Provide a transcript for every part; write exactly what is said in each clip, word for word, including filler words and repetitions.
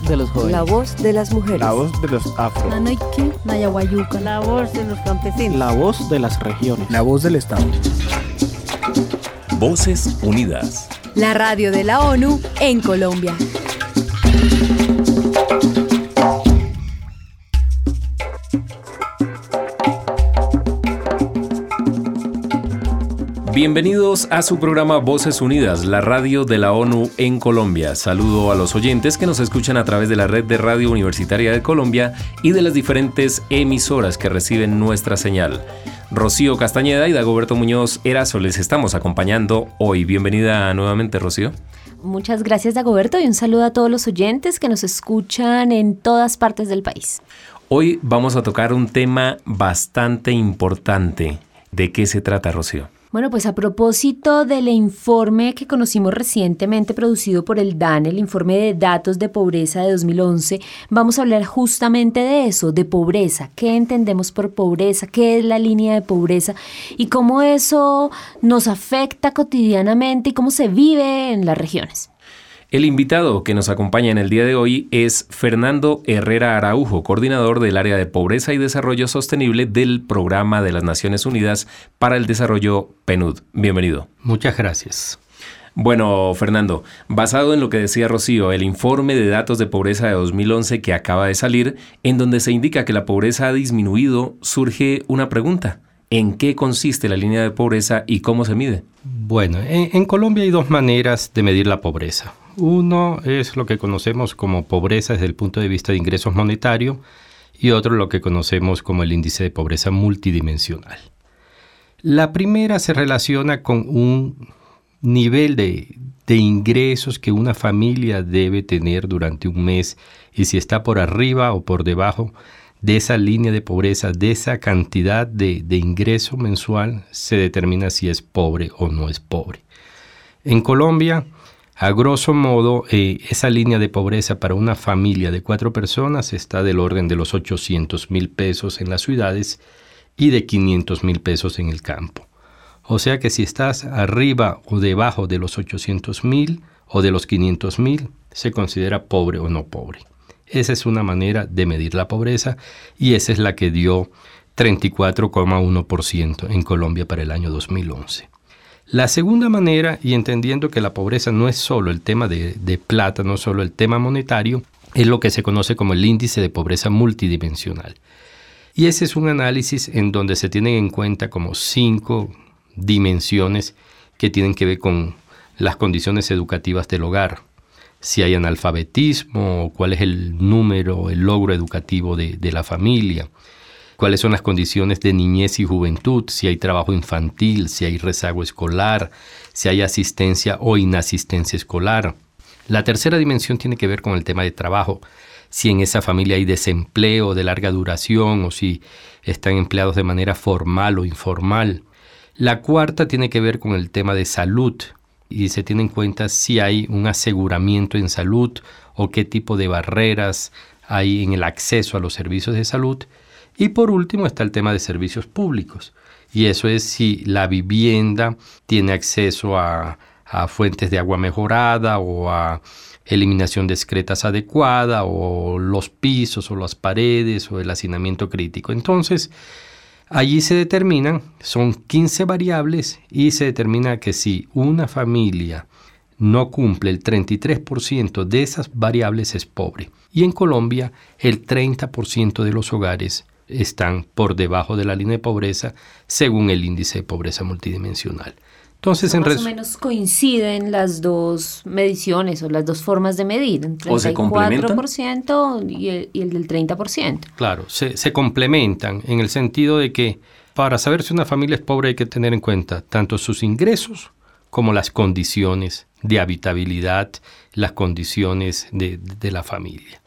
de los jóvenes. La voz de las mujeres. La voz de los afro. Nanoike, Nayaguayuca. La voz de los campesinos. La voz de las regiones. La voz del Estado. Voces Unidas. La radio de la ONU en Colombia. Bienvenidos a su programa Voces Unidas, la radio de la ONU en Colombia. Saludo a los oyentes que nos escuchan a través de la red de radio universitaria de Colombia y de las diferentes emisoras que reciben nuestra señal. Rocío Castañeda y Dagoberto Muñoz Erazo les estamos acompañando hoy. Bienvenida nuevamente, Rocío. Muchas gracias, Dagoberto, y un saludo a todos los oyentes que nos escuchan en todas partes del país. Hoy vamos a tocar un tema bastante importante. ¿De qué se trata, Rocío? Bueno, pues a propósito del informe que conocimos recientemente producido por el D A N E, el informe de datos de pobreza de dos mil once, vamos a hablar justamente de eso, de pobreza. ¿Qué entendemos por pobreza? ¿Qué es la línea de pobreza? Y cómo eso nos afecta cotidianamente y cómo se vive en las regiones. El invitado que nos acompaña en el día de hoy es Fernando Herrera Araujo, coordinador del área de Pobreza y Desarrollo Sostenible del Programa de las Naciones Unidas para el Desarrollo P N U D. Bienvenido. Muchas gracias. Bueno, Fernando, basado en lo que decía Rocío, el informe de datos de pobreza de dos mil once que acaba de salir, en donde se indica que la pobreza ha disminuido, surge una pregunta. ¿En qué consiste la línea de pobreza y cómo se mide? Bueno, en, en Colombia hay dos maneras de medir la pobreza. Uno es lo que conocemos como pobreza desde el punto de vista de ingresos monetarios y otro lo que conocemos como el índice de pobreza multidimensional. La primera se relaciona con un nivel de, de ingresos que una familia debe tener durante un mes y si está por arriba o por debajo de esa línea de pobreza, de esa cantidad de, de ingreso mensual, se determina si es pobre o no es pobre. En Colombia, a grosso modo, eh, esa línea de pobreza para una familia de cuatro personas está del orden de los ochocientos mil pesos en las ciudades y de quinientos mil pesos en el campo. O sea que si estás arriba o debajo de los ochocientos mil o de los quinientos mil, se considera pobre o no pobre. Esa es una manera de medir la pobreza y esa es la que dio treinta y cuatro coma uno por ciento en Colombia para el año dos mil once. La segunda manera, y entendiendo que la pobreza no es solo el tema de, de plata, no solo el tema monetario, es lo que se conoce como el índice de pobreza multidimensional. Y ese es un análisis en donde se tienen en cuenta como cinco dimensiones que tienen que ver con las condiciones educativas del hogar. Si hay analfabetismo, cuál es el número, el logro educativo de, de la familia, cuáles son las condiciones de niñez y juventud, si hay trabajo infantil, si hay rezago escolar, si hay asistencia o inasistencia escolar. La tercera dimensión tiene que ver con el tema de trabajo, si en esa familia hay desempleo de larga duración o si están empleados de manera formal o informal. La cuarta tiene que ver con el tema de salud y se tiene en cuenta si hay un aseguramiento en salud o qué tipo de barreras hay en el acceso a los servicios de salud. Y por último está el tema de servicios públicos, y eso es si la vivienda tiene acceso a, a fuentes de agua mejorada o a eliminación de excretas adecuada o los pisos o las paredes o el hacinamiento crítico. Entonces, allí se determinan, son quince variables y se determina que si una familia no cumple el treinta y tres por ciento de esas variables es pobre. Y en Colombia el treinta por ciento de los hogares están por debajo de la línea de pobreza según el índice de pobreza multidimensional. Entonces, o en más res... o menos coinciden las dos mediciones o las dos formas de medir, el treinta y cuatro por ciento y el, y el del treinta por ciento. Claro, se, se complementan en el sentido de que para saber si una familia es pobre hay que tener en cuenta tanto sus ingresos como las condiciones de habitabilidad, las condiciones de, de la familia.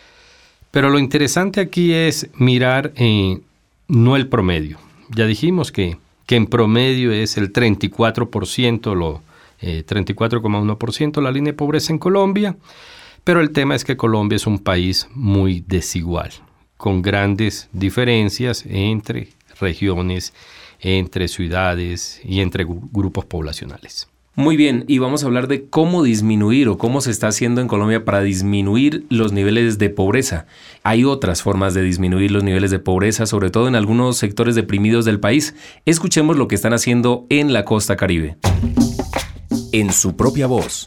Pero lo interesante aquí es mirar eh, no el promedio. Ya dijimos que, que en promedio es el treinta y cuatro por ciento, lo, eh, treinta y cuatro coma uno por ciento la línea de pobreza en Colombia, pero el tema es que Colombia es un país muy desigual, con grandes diferencias entre regiones, entre ciudades y entre grupos poblacionales. Muy bien, y vamos a hablar de cómo disminuir o cómo se está haciendo en Colombia para disminuir los niveles de pobreza. Hay otras formas de disminuir los niveles de pobreza, sobre todo en algunos sectores deprimidos del país. Escuchemos lo que están haciendo en la costa Caribe. En su propia voz.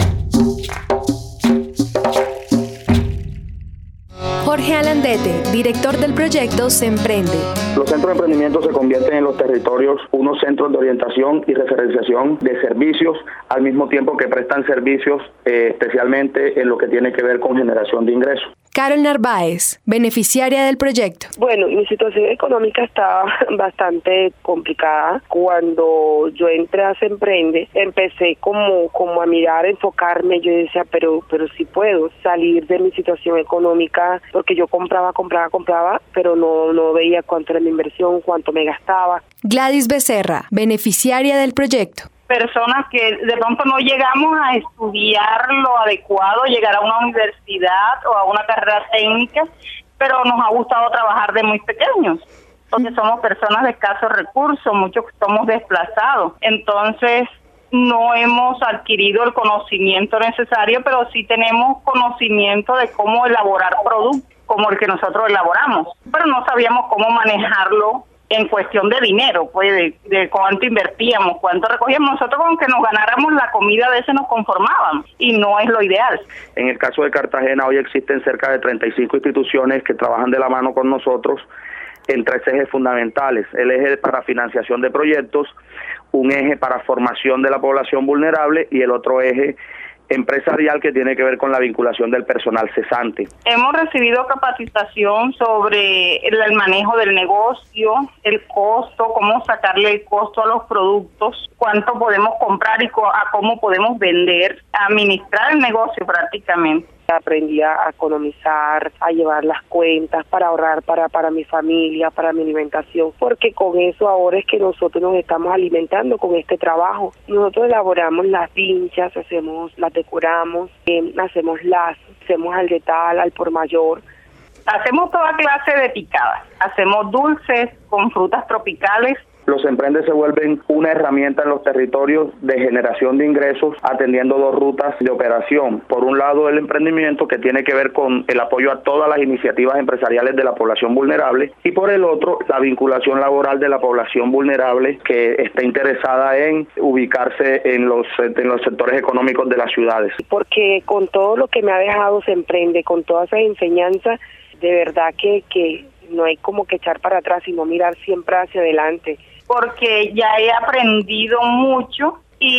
Jorge Alandete, director del proyecto Se Emprende. Los centros de emprendimiento se convierten en los territorios unos centros de orientación y referenciación de servicios, al mismo tiempo que prestan servicios eh, especialmente en lo que tiene que ver con generación de ingresos. Carol Narváez, beneficiaria del proyecto. Bueno, mi situación económica estaba bastante complicada. Cuando yo entré a Se Emprende, empecé como, como a mirar, a enfocarme. Yo decía, pero, pero sí puedo salir de mi situación económica, porque yo compraba, compraba, compraba, pero no, no veía cuánto era mi inversión, cuánto me gastaba. Gladys Becerra, beneficiaria del proyecto. Personas que de pronto no llegamos a estudiar lo adecuado, llegar a una universidad o a una carrera técnica, pero nos ha gustado trabajar de muy pequeños, porque somos personas de escasos recursos, muchos somos desplazados, entonces no hemos adquirido el conocimiento necesario, pero sí tenemos conocimiento de cómo elaborar productos como el que nosotros elaboramos, pero no sabíamos cómo manejarlo en cuestión de dinero, pues de, de cuánto invertíamos, cuánto recogíamos. Nosotros con que nos ganáramos la comida a veces nos conformábamos y no es lo ideal. En el caso de Cartagena hoy existen cerca de treinta y cinco instituciones que trabajan de la mano con nosotros en tres ejes fundamentales: el eje para financiación de proyectos, un eje para formación de la población vulnerable y el otro eje empresarial que tiene que ver con la vinculación del personal cesante. Hemos recibido capacitación sobre el, el manejo del negocio, el costo, cómo sacarle el costo a los productos, cuánto podemos comprar y co- a cómo podemos vender, administrar el negocio prácticamente. Aprendí a economizar, a llevar las cuentas para ahorrar para, para mi familia, para mi alimentación, porque con eso ahora es que nosotros nos estamos alimentando con este trabajo. Nosotros elaboramos las pinchas, hacemos, las decoramos, eh, hacemos lazos, hacemos al detal, al por mayor. Hacemos toda clase de picadas, hacemos dulces con frutas tropicales. Los emprendes se vuelven una herramienta en los territorios de generación de ingresos, atendiendo dos rutas de operación. Por un lado, el emprendimiento, que tiene que ver con el apoyo a todas las iniciativas empresariales de la población vulnerable, y por el otro, la vinculación laboral de la población vulnerable que está interesada en ubicarse en los, en los sectores económicos de las ciudades. Porque con todo lo que me ha dejado Se Emprende, con todas esas enseñanzas, de verdad que, que no hay como que echar para atrás, sino mirar siempre hacia adelante. Porque ya he aprendido mucho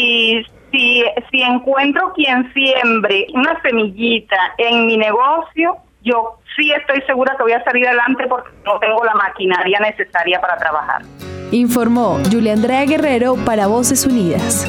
y si, si encuentro quien siembre una semillita en mi negocio, yo sí estoy segura que voy a salir adelante porque no tengo la maquinaria necesaria para trabajar. Informó Julia Andrea Guerrero para Voces Unidas.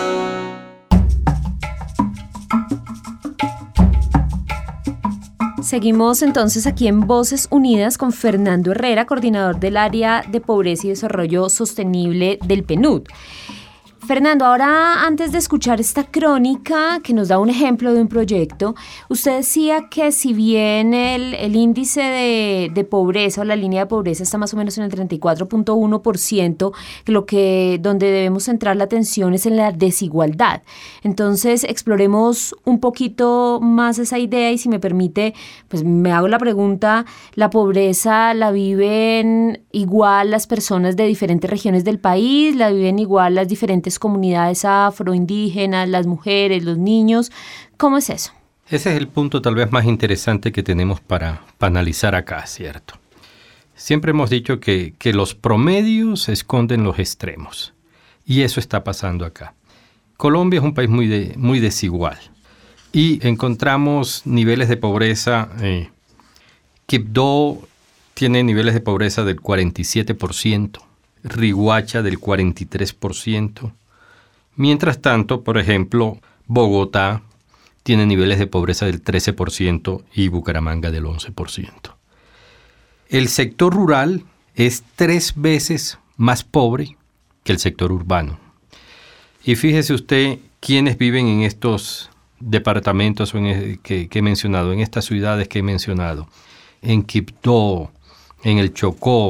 Seguimos entonces aquí en Voces Unidas con Fernando Herrera, coordinador del área de Pobreza y Desarrollo Sostenible del P N U D. Fernando, ahora antes de escuchar esta crónica que nos da un ejemplo de un proyecto, usted decía que si bien el, el índice de, de pobreza o la línea de pobreza está más o menos en el treinta y cuatro punto uno por ciento, que lo que donde debemos centrar la atención es en la desigualdad. Entonces, exploremos un poquito más esa idea y si me permite, pues me hago la pregunta, ¿la pobreza la viven igual las personas de diferentes regiones del país? ¿La viven igual las diferentes comunidades afroindígenas, las mujeres, los niños? ¿Cómo es eso? Ese es el punto tal vez más interesante que tenemos para, para analizar acá, ¿cierto? Siempre hemos dicho que, que los promedios esconden los extremos, y eso está pasando acá. Colombia es un país muy, de, muy desigual, y encontramos niveles de pobreza. eh, Quibdó tiene niveles de pobreza del cuarenta y siete por ciento, Riguacha del cuarenta y tres por ciento. Mientras tanto, por ejemplo, Bogotá tiene niveles de pobreza del trece por ciento y Bucaramanga del once por ciento. El sector rural es tres veces más pobre que el sector urbano. Y fíjese usted quiénes viven en estos departamentos que, que he mencionado, en estas ciudades que he mencionado. En Quibdó, en el Chocó,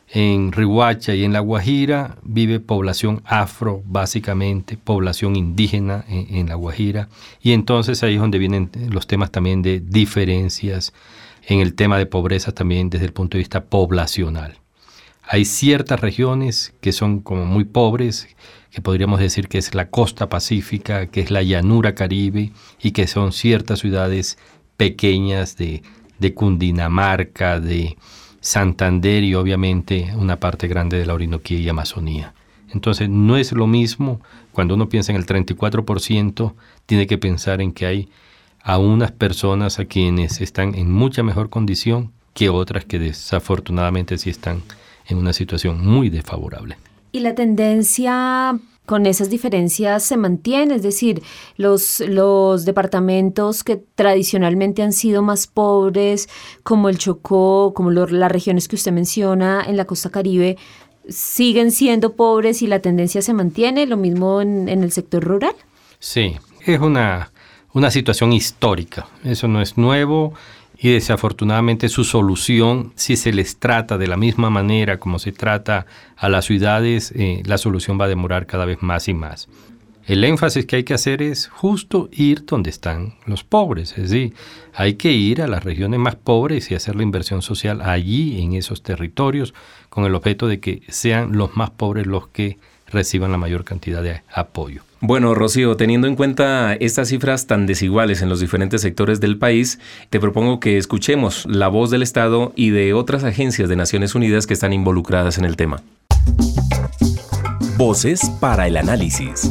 En Riohacha y en La Guajira vive población afro, básicamente, población indígena en, en La Guajira. Y entonces ahí es donde vienen los temas también de diferencias en el tema de pobreza también desde el punto de vista poblacional. Hay ciertas regiones que son como muy pobres, que podríamos decir que es la costa pacífica, que es la llanura caribe, y que son ciertas ciudades pequeñas de, de Cundinamarca, de Santander y obviamente una parte grande de la Orinoquía y Amazonía. Entonces no es lo mismo, cuando uno piensa en el treinta y cuatro por ciento, tiene que pensar en que hay a unas personas a quienes están en mucha mejor condición que otras que desafortunadamente sí están en una situación muy desfavorable. ¿Y la tendencia con esas diferencias se mantiene? Es decir, los, los departamentos que tradicionalmente han sido más pobres, como el Chocó, como lo, las regiones que usted menciona en la costa Caribe, ¿siguen siendo pobres y la tendencia se mantiene? ¿Lo mismo en, en el sector rural? Sí, es una, una situación histórica. Eso no es nuevo. Y desafortunadamente su solución, si se les trata de la misma manera como se trata a las ciudades, eh, la solución va a demorar cada vez más y más. El énfasis que hay que hacer es justo ir donde están los pobres, es decir, hay que ir a las regiones más pobres y hacer la inversión social allí, en esos territorios, con el objeto de que sean los más pobres los que reciban la mayor cantidad de apoyo. Bueno, Rocío, teniendo en cuenta estas cifras tan desiguales en los diferentes sectores del país, te propongo que escuchemos la voz del Estado y de otras agencias de Naciones Unidas que están involucradas en el tema. Voces para el análisis.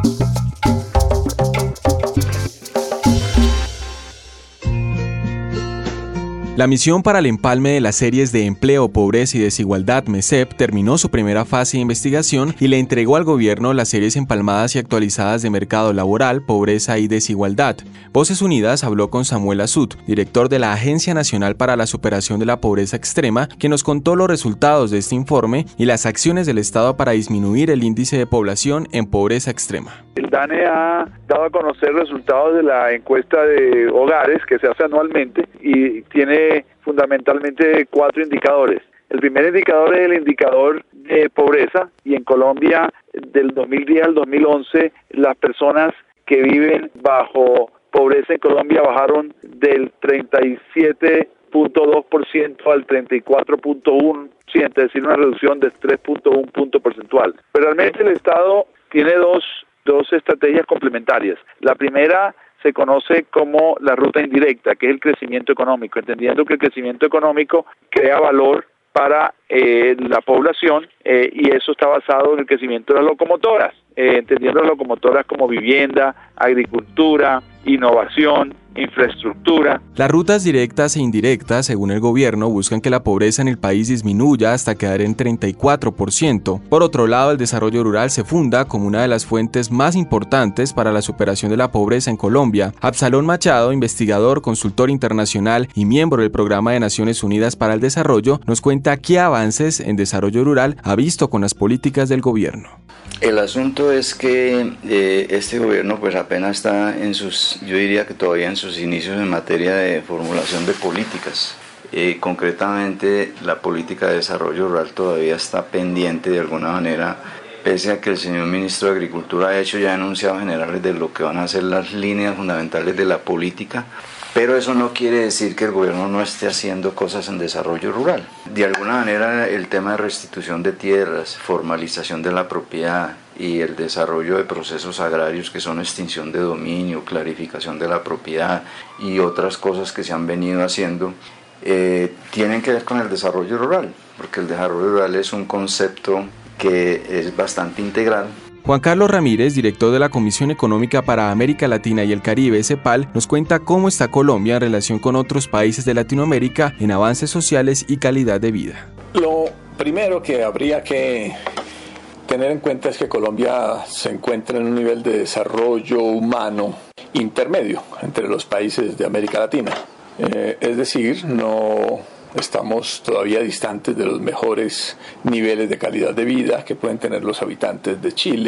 La misión para el empalme de las series de Empleo, Pobreza y Desigualdad, MESEP, terminó su primera fase de investigación y le entregó al gobierno las series empalmadas y actualizadas de Mercado Laboral, Pobreza y Desigualdad. Voces Unidas habló con Samuel Azut, director de la Agencia Nacional para la Superación de la Pobreza Extrema, que nos contó los resultados de este informe y las acciones del Estado para disminuir el índice de población en pobreza extrema. El DANE ha dado a conocer resultados de la encuesta de hogares que se hace anualmente y tiene fundamentalmente cuatro indicadores. El primer indicador es el indicador de pobreza y en Colombia del dos mil diez al dos mil once las personas que viven bajo pobreza en Colombia bajaron del treinta y siete punto dos por ciento al treinta y cuatro punto uno por ciento, es decir, una reducción de tres punto uno punto porcentual. Pero realmente el Estado tiene dos, dos estrategias complementarias. La primera se conoce como la ruta indirecta, que es el crecimiento económico, entendiendo que el crecimiento económico crea valor para eh, la población eh, y eso está basado en el crecimiento de las locomotoras, eh, entendiendo las locomotoras como vivienda, agricultura, innovación, infraestructura. Las rutas directas e indirectas, según el gobierno, buscan que la pobreza en el país disminuya hasta quedar en treinta y cuatro por ciento. Por otro lado, el desarrollo rural se funda como una de las fuentes más importantes para la superación de la pobreza en Colombia. Absalón Machado, investigador, consultor internacional y miembro del Programa de Naciones Unidas para el Desarrollo, nos cuenta qué avances en desarrollo rural ha visto con las políticas del gobierno. El asunto es que eh, este gobierno pues apenas está en sus, yo diría que todavía en sus inicios en materia de formulación de políticas. Eh, concretamente la política de desarrollo rural todavía está pendiente de alguna manera, pese a que el señor ministro de Agricultura ha hecho ya enunciados generales de lo que van a ser las líneas fundamentales de la política. Pero eso no quiere decir que el gobierno no esté haciendo cosas en desarrollo rural. De alguna manera el tema de restitución de tierras, formalización de la propiedad y el desarrollo de procesos agrarios que son extinción de dominio, clarificación de la propiedad y otras cosas que se han venido haciendo, eh, tienen que ver con el desarrollo rural, porque el desarrollo rural es un concepto que es bastante integral. Juan Carlos Ramírez, director de la Comisión Económica para América Latina y el Caribe, CEPAL, nos cuenta cómo está Colombia en relación con otros países de Latinoamérica en avances sociales y calidad de vida. Lo primero que habría que tener en cuenta es que Colombia se encuentra en un nivel de desarrollo humano intermedio entre los países de América Latina. Eh, es decir, no estamos todavía distantes de los mejores niveles de calidad de vida que pueden tener los habitantes de Chile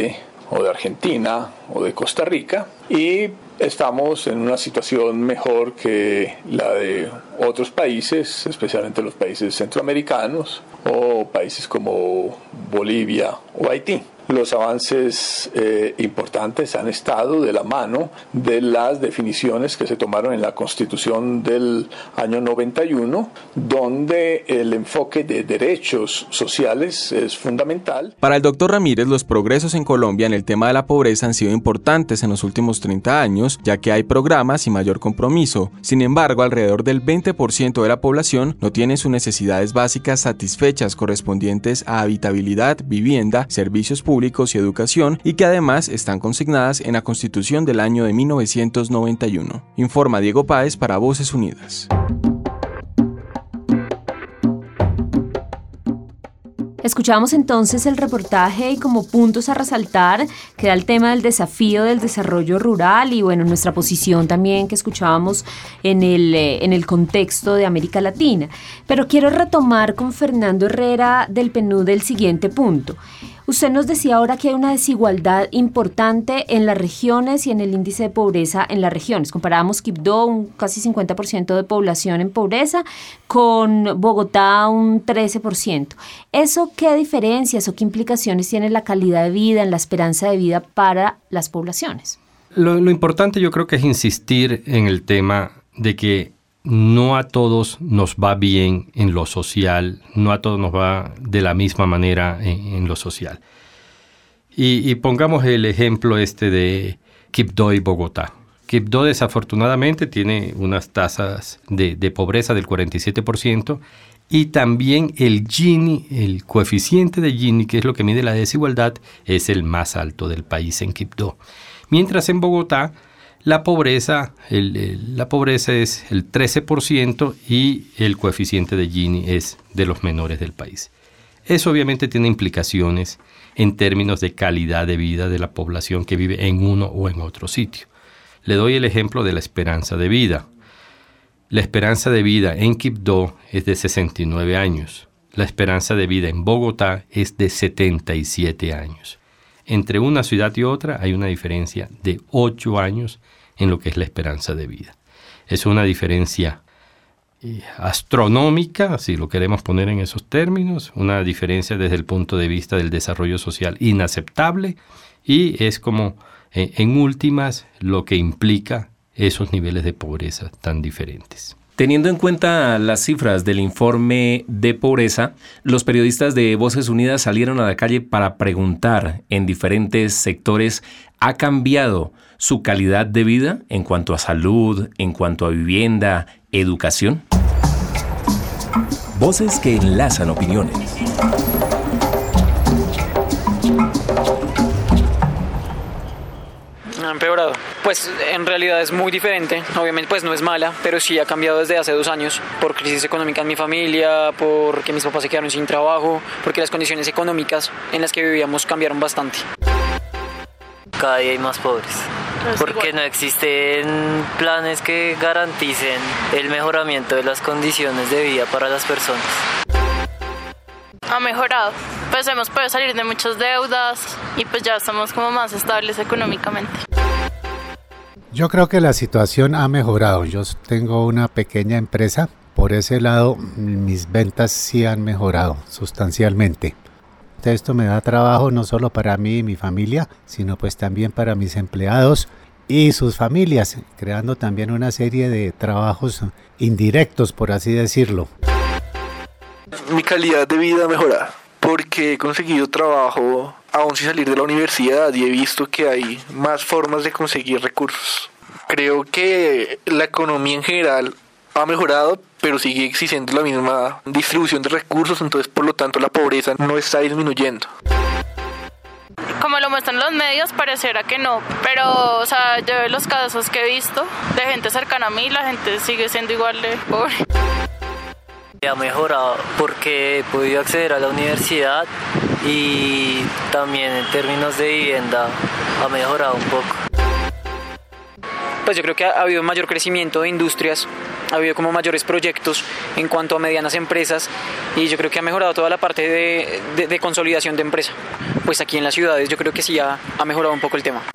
o de Argentina o de Costa Rica, y estamos en una situación mejor que la de otros países, especialmente los países centroamericanos o países como Bolivia o Haití. Los avances eh, importantes han estado de la mano de las definiciones que se tomaron en la Constitución del año noventa y uno, donde el enfoque de derechos sociales es fundamental. Para el doctor Ramírez, los progresos en Colombia en el tema de la pobreza han sido importantes en los últimos treinta años, ya que hay programas y mayor compromiso. Sin embargo, alrededor del veinte por ciento de la población no tiene sus necesidades básicas satisfechas correspondientes a habitabilidad, vivienda, servicios públicos y educación, y que además están consignadas en la Constitución del año de mil novecientos noventa y uno. Informa Diego Páez para Voces Unidas. Escuchamos entonces el reportaje y como puntos a resaltar queda el tema del desafío del desarrollo rural y bueno, nuestra posición también que escuchábamos en el, eh, en el contexto de América Latina. Pero quiero retomar con Fernando Herrera del P N U D el siguiente punto. Usted nos decía ahora que hay una desigualdad importante en las regiones y en el índice de pobreza en las regiones. Comparábamos Quibdó, un casi cincuenta por ciento de población en pobreza, con Bogotá un trece por ciento. ¿Eso qué diferencias o qué implicaciones tiene en la calidad de vida, en la esperanza de vida para las poblaciones? Lo, lo importante yo creo que es insistir en el tema de que no a todos nos va bien en lo social, no a todos nos va de la misma manera en, en lo social. Y, y pongamos el ejemplo este de Quibdó y Bogotá. Quibdó desafortunadamente tiene unas tasas de, de pobreza del cuarenta y siete por ciento y también el Gini, el coeficiente de Gini, que es lo que mide la desigualdad, es el más alto del país en Quibdó. Mientras en Bogotá La pobreza, el, el, la pobreza es el trece por ciento y el coeficiente de Gini es de los menores del país. Eso obviamente tiene implicaciones en términos de calidad de vida de la población que vive en uno o en otro sitio. Le doy el ejemplo de la esperanza de vida. La esperanza de vida en Quibdó es de sesenta y nueve años. La esperanza de vida en Bogotá es de setenta y siete años. Entre una ciudad y otra hay una diferencia de ocho años en lo que es la esperanza de vida. Es una diferencia eh, astronómica, si lo queremos poner en esos términos, una diferencia desde el punto de vista del desarrollo social inaceptable y es como, eh, en últimas, lo que implica esos niveles de pobreza tan diferentes. Teniendo en cuenta las cifras del informe de pobreza, los periodistas de Voces Unidas salieron a la calle para preguntar en diferentes sectores, ¿ha cambiado su calidad de vida en cuanto a salud, en cuanto a vivienda, educación? Voces que enlazan opiniones. Ha empeorado. Pues en realidad es muy diferente, obviamente pues no es mala, pero sí ha cambiado desde hace dos años por crisis económica en mi familia, porque mis papás se quedaron sin trabajo, porque las condiciones económicas en las que vivíamos cambiaron bastante. Cada día hay más pobres, porque no existen planes que garanticen el mejoramiento de las condiciones de vida para las personas. Ha mejorado, pues hemos podido salir de muchas deudas y pues ya estamos como más estables económicamente. Yo creo que la situación ha mejorado. Yo tengo una pequeña empresa, por ese lado mis ventas sí han mejorado sustancialmente. Esto me da trabajo no solo para mí y mi familia, sino pues también para mis empleados y sus familias, creando también una serie de trabajos indirectos, por así decirlo. Mi calidad de vida mejora porque he conseguido trabajo aún sin salir de la universidad y he visto que hay más formas de conseguir recursos. Creo que la economía en general ha mejorado, pero sigue existiendo la misma distribución de recursos, entonces por lo tanto la pobreza no está disminuyendo. Como lo muestran los medios, pareciera que no, pero o sea, yo de los casos que he visto de gente cercana a mí, la gente sigue siendo igual de pobre. Ha mejorado porque he podido acceder a la universidad y también en términos de vivienda ha mejorado un poco. Pues yo creo que ha habido mayor crecimiento de industrias ha habido como mayores proyectos en cuanto a medianas empresas y yo creo que ha mejorado toda la parte de, de, de consolidación de empresa. Pues aquí en las ciudades yo creo que sí ha, ha mejorado un poco el tema.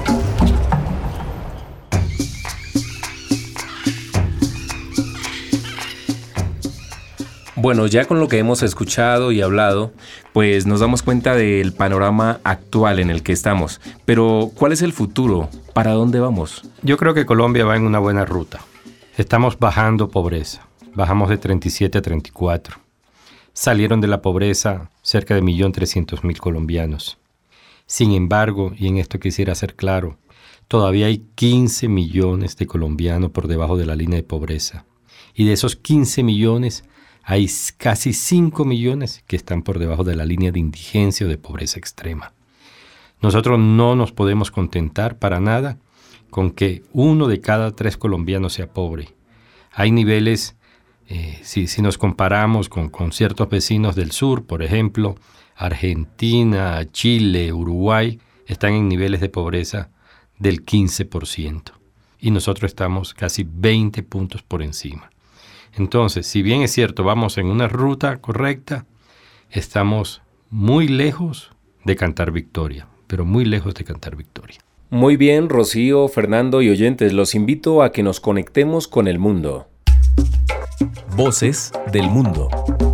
Bueno, ya con lo que hemos escuchado y hablado, pues nos damos cuenta del panorama actual en el que estamos. Pero, ¿cuál es el futuro? ¿Para dónde vamos? Yo creo que Colombia va en una buena ruta. Estamos bajando pobreza. Bajamos de treinta y siete a treinta y cuatro. Salieron de la pobreza cerca de un millón trescientos mil colombianos. Sin embargo, y en esto quisiera ser claro, todavía hay quince millones de colombianos por debajo de la línea de pobreza. Y de esos quince millones, hay casi cinco millones que están por debajo de la línea de indigencia o de pobreza extrema. Nosotros no nos podemos contentar para nada con que uno de cada tres colombianos sea pobre. Hay niveles, eh, si, si nos comparamos con, con ciertos vecinos del sur, por ejemplo, Argentina, Chile, Uruguay, están en niveles de pobreza del quince por ciento. Y nosotros estamos casi veinte puntos por encima. Entonces, si bien es cierto, vamos en una ruta correcta, estamos muy lejos de cantar victoria, pero muy lejos de cantar victoria. Muy bien, Rocío, Fernando y oyentes, los invito a que nos conectemos con el mundo. Voces del mundo.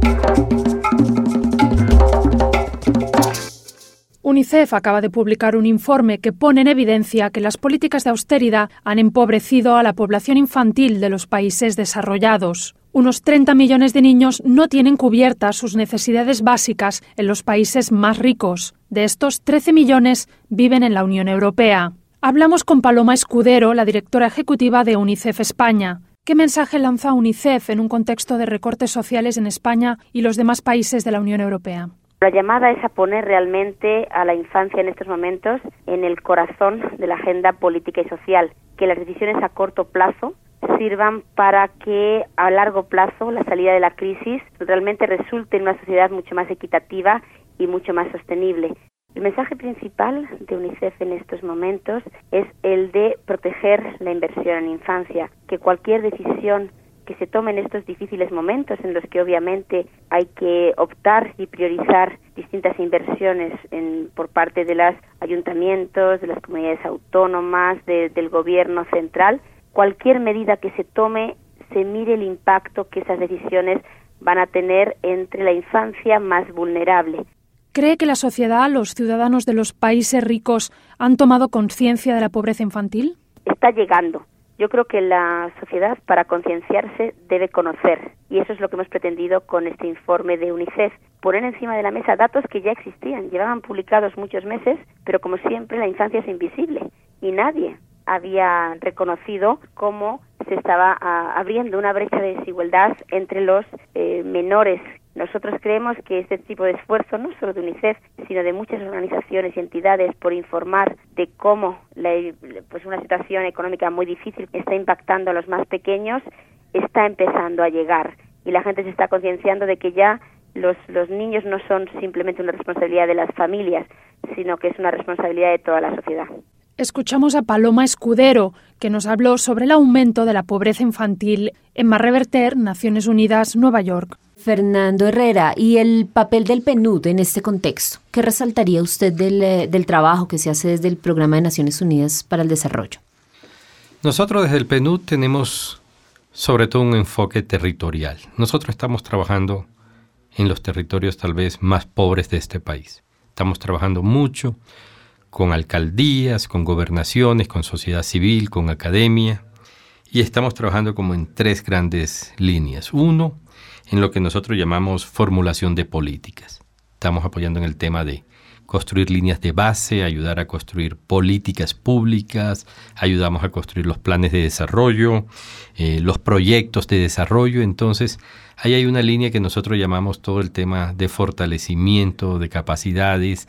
UNICEF acaba de publicar un informe que pone en evidencia que las políticas de austeridad han empobrecido a la población infantil de los países desarrollados. Unos treinta millones de niños no tienen cubiertas sus necesidades básicas en los países más ricos. De estos, trece millones viven en la Unión Europea. Hablamos con Paloma Escudero, la directora ejecutiva de UNICEF España. ¿Qué mensaje lanza UNICEF en un contexto de recortes sociales en España y los demás países de la Unión Europea? La llamada es a poner realmente a la infancia en estos momentos en el corazón de la agenda política y social, que las decisiones a corto plazo sirvan para que a largo plazo la salida de la crisis realmente resulte en una sociedad mucho más equitativa y mucho más sostenible. El mensaje principal de UNICEF en estos momentos es el de proteger la inversión en infancia, que cualquier decisión que se tome en estos difíciles momentos en los que obviamente hay que optar y priorizar distintas inversiones en, por parte de los ayuntamientos, de las comunidades autónomas, de, del gobierno central, cualquier medida que se tome, se mire el impacto que esas decisiones van a tener entre la infancia más vulnerable. ¿Cree que la sociedad, los ciudadanos de los países ricos, han tomado conciencia de la pobreza infantil? Está llegando. Yo creo que la sociedad, para concienciarse, debe conocer, y eso es lo que hemos pretendido con este informe de UNICEF, poner encima de la mesa datos que ya existían, llevaban publicados muchos meses, pero como siempre la infancia es invisible, y nadie había reconocido cómo se estaba a, abriendo una brecha de desigualdad entre los eh, menores. Nosotros creemos que este tipo de esfuerzo, no solo de UNICEF, sino de muchas organizaciones y entidades, por informar de cómo la, pues una situación económica muy difícil está impactando a los más pequeños, está empezando a llegar. Y la gente se está concienciando de que ya los, los niños no son simplemente una responsabilidad de las familias, sino que es una responsabilidad de toda la sociedad. Escuchamos a Paloma Escudero, que nos habló sobre el aumento de la pobreza infantil en Mar Reverter, Naciones Unidas, Nueva York. Fernando Herrera, ¿y el papel del P N U D en este contexto? ¿Qué resaltaría usted del, del trabajo que se hace desde el Programa de Naciones Unidas para el Desarrollo? Nosotros desde el P N U D tenemos sobre todo un enfoque territorial. Nosotros estamos trabajando en los territorios tal vez más pobres de este país. Estamos trabajando mucho con alcaldías, con gobernaciones, con sociedad civil, con academia, y estamos trabajando como en tres grandes líneas. Uno, en lo que nosotros llamamos formulación de políticas. Estamos apoyando en el tema de construir líneas de base, ayudar a construir políticas públicas, ayudamos a construir los planes de desarrollo, eh, los proyectos de desarrollo. Entonces, ahí hay una línea que nosotros llamamos todo el tema de fortalecimiento de capacidades.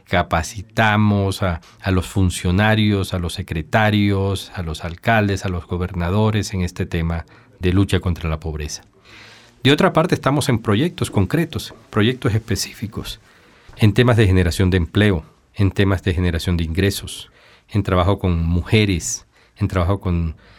Capacitamos a, a los funcionarios, a los secretarios, a los alcaldes, a los gobernadores en este tema de lucha contra la pobreza. De otra parte, estamos en proyectos concretos, proyectos específicos, en temas de generación de empleo, en temas de generación de ingresos, en trabajo con mujeres, en trabajo con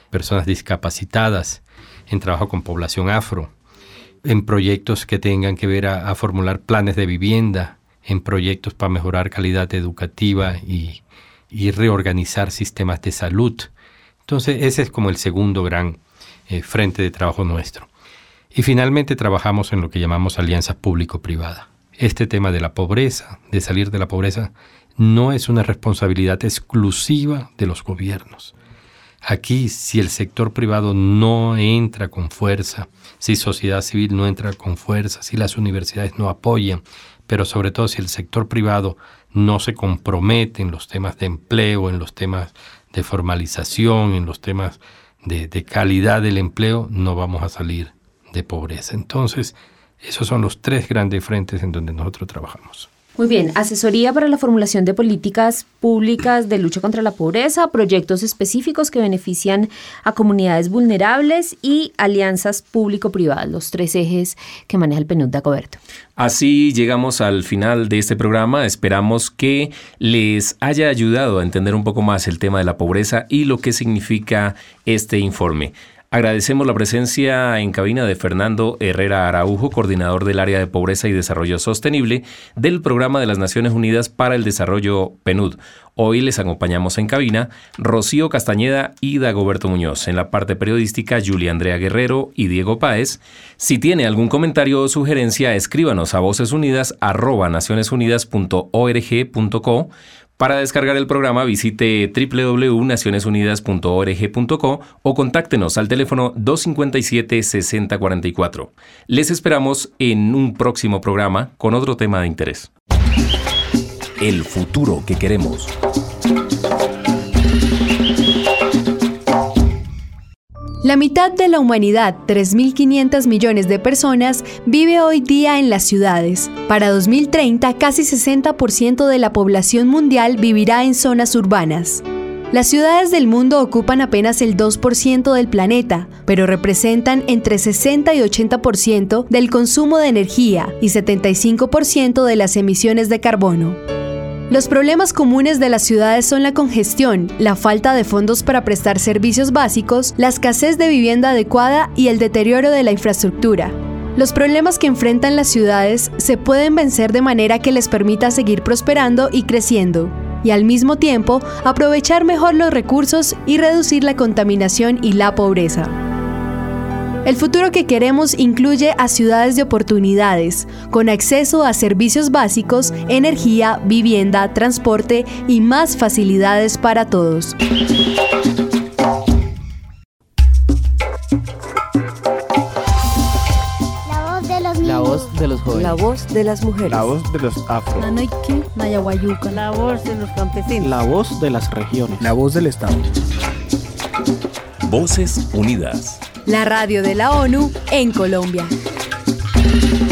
personas discapacitadas, en trabajo con población afro, en proyectos que tengan que ver a, a formular planes de vivienda, en proyectos para mejorar calidad educativa y, y reorganizar sistemas de salud. Entonces ese es como el segundo gran eh, frente de trabajo nuestro. Y finalmente trabajamos en lo que llamamos alianzas público-privada. Este tema de la pobreza, de salir de la pobreza, no es una responsabilidad exclusiva de los gobiernos. Aquí, si el sector privado no entra con fuerza, si sociedad civil no entra con fuerza, si las universidades no apoyan, pero sobre todo si el sector privado no se compromete en los temas de empleo, en los temas de formalización, en los temas de, de calidad del empleo, no vamos a salir de pobreza. Entonces, esos son los tres grandes frentes en donde nosotros trabajamos. Muy bien, asesoría para la formulación de políticas públicas de lucha contra la pobreza, proyectos específicos que benefician a comunidades vulnerables y alianzas público-privadas, los tres ejes que maneja el PNUD de Dagoberto. Así llegamos al final de este programa. Esperamos que les haya ayudado a entender un poco más el tema de la pobreza y lo que significa este informe. Agradecemos la presencia en cabina de Fernando Herrera Araujo, coordinador del área de pobreza y desarrollo sostenible del Programa de las Naciones Unidas para el Desarrollo PNUD. Hoy les acompañamos en cabina Rocío Castañeda y Dagoberto Muñoz. En la parte periodística, Julia Andrea Guerrero y Diego Páez. Si tiene algún comentario o sugerencia, escríbanos a vocesunidas arroba nacionesunidas punto org punto co. Para descargar el programa, visite doble u doble u doble u punto naciones unidas punto org punto co o contáctenos al teléfono dos cinco siete, seis cero cuatro cuatro. Les esperamos en un próximo programa con otro tema de interés. El futuro que queremos. La mitad de la humanidad, tres mil quinientos millones de personas, vive hoy día en las ciudades. Para dos mil treinta, casi sesenta por ciento de la población mundial vivirá en zonas urbanas. Las ciudades del mundo ocupan apenas el dos por ciento del planeta, pero representan entre sesenta y ochenta por ciento del consumo de energía y setenta y cinco por ciento de las emisiones de carbono. Los problemas comunes de las ciudades son la congestión, la falta de fondos para prestar servicios básicos, la escasez de vivienda adecuada y el deterioro de la infraestructura. Los problemas que enfrentan las ciudades se pueden vencer de manera que les permita seguir prosperando y creciendo, y al mismo tiempo aprovechar mejor los recursos y reducir la contaminación y la pobreza. El futuro que queremos incluye a ciudades de oportunidades, con acceso a servicios básicos, energía, vivienda, transporte y más facilidades para todos. La voz de los jóvenes. La voz de las mujeres. La voz de los afro. Nanoiki, Nayaguayuca. La voz de los campesinos. La voz de las regiones. La voz del Estado. Voces Unidas. La radio de la ONU en Colombia.